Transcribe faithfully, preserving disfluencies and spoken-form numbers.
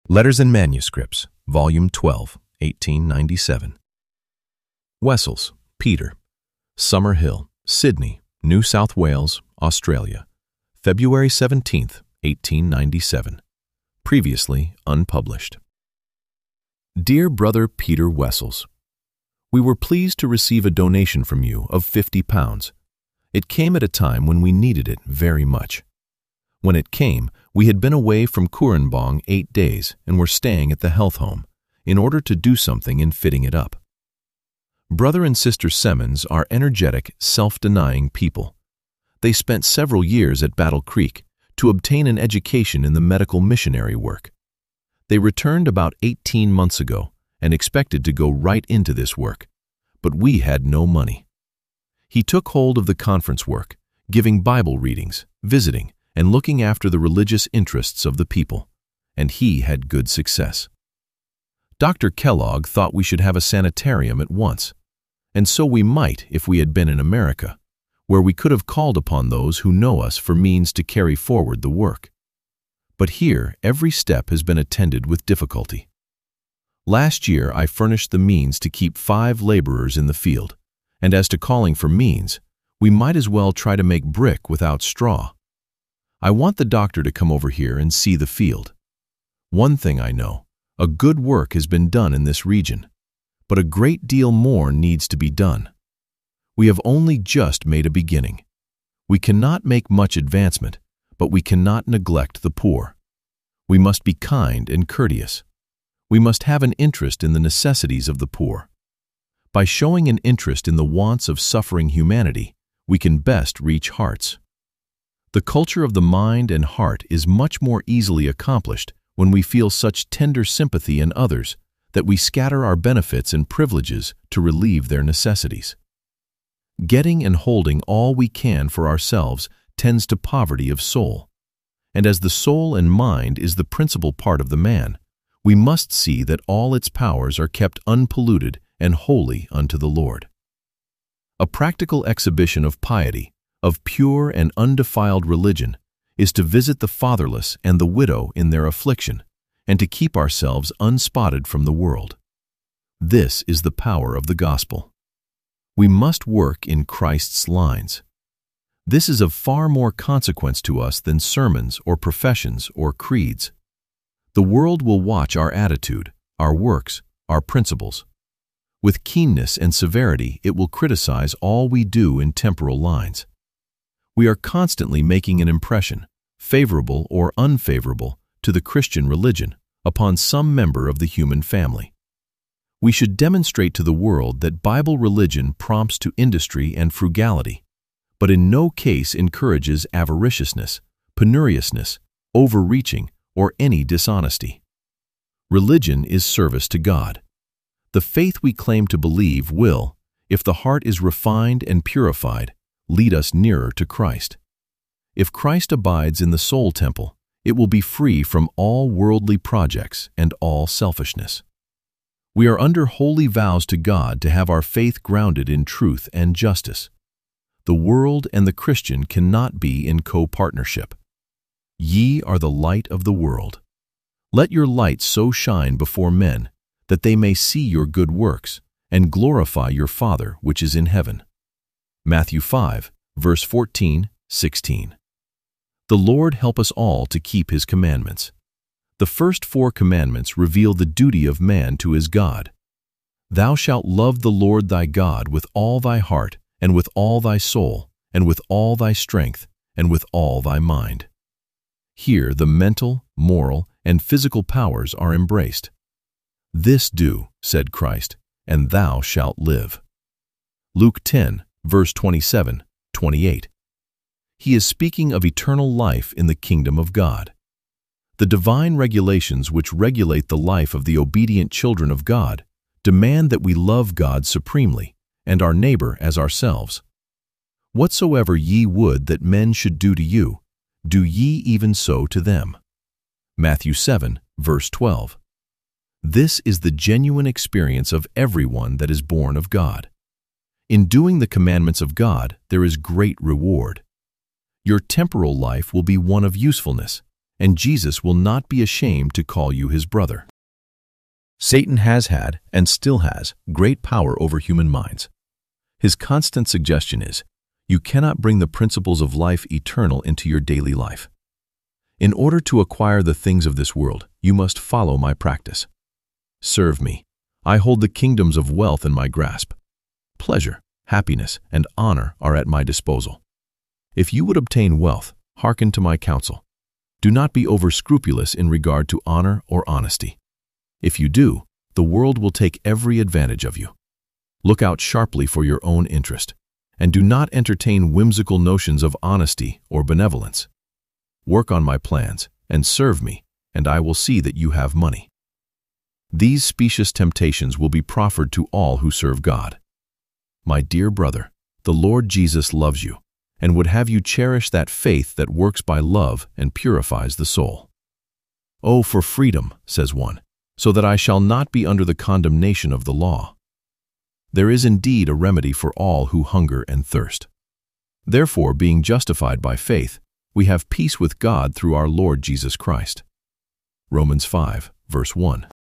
Letters and Manuscripts, Volume twelve, eighteen ninety-seven. Wessels, Peter. Summer Hill, Sydney, New South Wales, Australia. February seventeenth, eighteen ninety-seven. Previously unpublished. Dear Brother Peter Wessels, we were pleased to receive a donation from you of fifty pounds. It came at a time when we needed it very much. When it came, we had been away from Kurrambong eight days and were staying at the health home in order to do something in fitting it up. Brother and Sister Semmons are energetic, self-denying people. They spent several years at Battle Creek to obtain an education in the medical missionary work. They returned about eighteen months ago and expected to go right into this work, but we had no money. He took hold of the conference work, giving Bible readings, visiting, and looking after the religious interests of the people, and he had good success. Doctor Kellogg thought we should have a sanitarium at once, and so we might if we had been in America, where we could have called upon those who know us for means to carry forward the work. But here every step has been attended with difficulty. Last year I furnished the means to keep five laborers in the field, and as to calling for means, we might as well try to make brick without straw. I want the doctor to come over here and see the field. One thing I know, a good work has been done in this region, but a great deal more needs to be done. We have only just made a beginning. We cannot make much advancement, but we cannot neglect the poor. We must be kind and courteous. We must have an interest in the necessities of the poor. By showing an interest in the wants of suffering humanity, we can best reach hearts. The culture of the mind and heart is much more easily accomplished when we feel such tender sympathy in others that we scatter our benefits and privileges to relieve their necessities. Getting and holding all we can for ourselves tends to poverty of soul, and as the soul and mind is the principal part of the man, we must see that all its powers are kept unpolluted and holy unto the Lord. A practical exhibition of piety, of pure and undefiled religion, is to visit the fatherless and the widow in their affliction, and to keep ourselves unspotted from the world. This is the power of the gospel. We must work in Christ's lines. This is of far more consequence to us than sermons or professions or creeds. The world will watch our attitude, our works, our principles. With keenness and severity, it will criticize all we do in temporal lines. We are constantly making an impression, favorable or unfavorable, to the Christian religion upon some member of the human family. We should demonstrate to the world that Bible religion prompts to industry and frugality, but in no case encourages avariciousness, penuriousness, overreaching, or any dishonesty. Religion is service to God. The faith we claim to believe will, if the heart is refined and purified, lead us nearer to Christ. If Christ abides in the soul temple, it will be free from all worldly projects and all selfishness. We are under holy vows to God to have our faith grounded in truth and justice. The world and the Christian cannot be in co-partnership. Ye are the light of the world. Let your light so shine before men that they may see your good works and glorify your Father which is in heaven. Matthew five, verse fourteen, sixteen. The Lord help us all to keep His commandments. The first four commandments reveal the duty of man to his God. Thou shalt love the Lord thy God with all thy heart, and with all thy soul, and with all thy strength, and with all thy mind. Here the mental, moral, and physical powers are embraced. This do, said Christ, and thou shalt live. Luke ten, verse twenty-seven, twenty-eight. He is speaking of eternal life in the kingdom of God. The divine regulations which regulate the life of the obedient children of God demand that we love God supremely and our neighbor as ourselves. Whatsoever ye would that men should do to you, do ye even so to them. Matthew seven, verse twelve. This is the genuine experience of everyone that is born of God. In doing the commandments of God, there is great reward. Your temporal life will be one of usefulness, and Jesus will not be ashamed to call you his brother. Satan has had, and still has, great power over human minds. His constant suggestion is, you cannot bring the principles of life eternal into your daily life. In order to acquire the things of this world, you must follow my practice. Serve me. I hold the kingdoms of wealth in my grasp. Pleasure, happiness, and honor are at my disposal. If you would obtain wealth, hearken to my counsel. Do not be over-scrupulous in regard to honor or honesty. If you do, the world will take every advantage of you. Look out sharply for your own interest, and do not entertain whimsical notions of honesty or benevolence. Work on my plans, and serve me, and I will see that you have money. These specious temptations will be proffered to all who serve God. My dear brother, the Lord Jesus loves you, and would have you cherish that faith that works by love and purifies the soul. Oh, for freedom, says one, so that I shall not be under the condemnation of the law. There is indeed a remedy for all who hunger and thirst. Therefore, being justified by faith, we have peace with God through our Lord Jesus Christ. Romans five, verse one.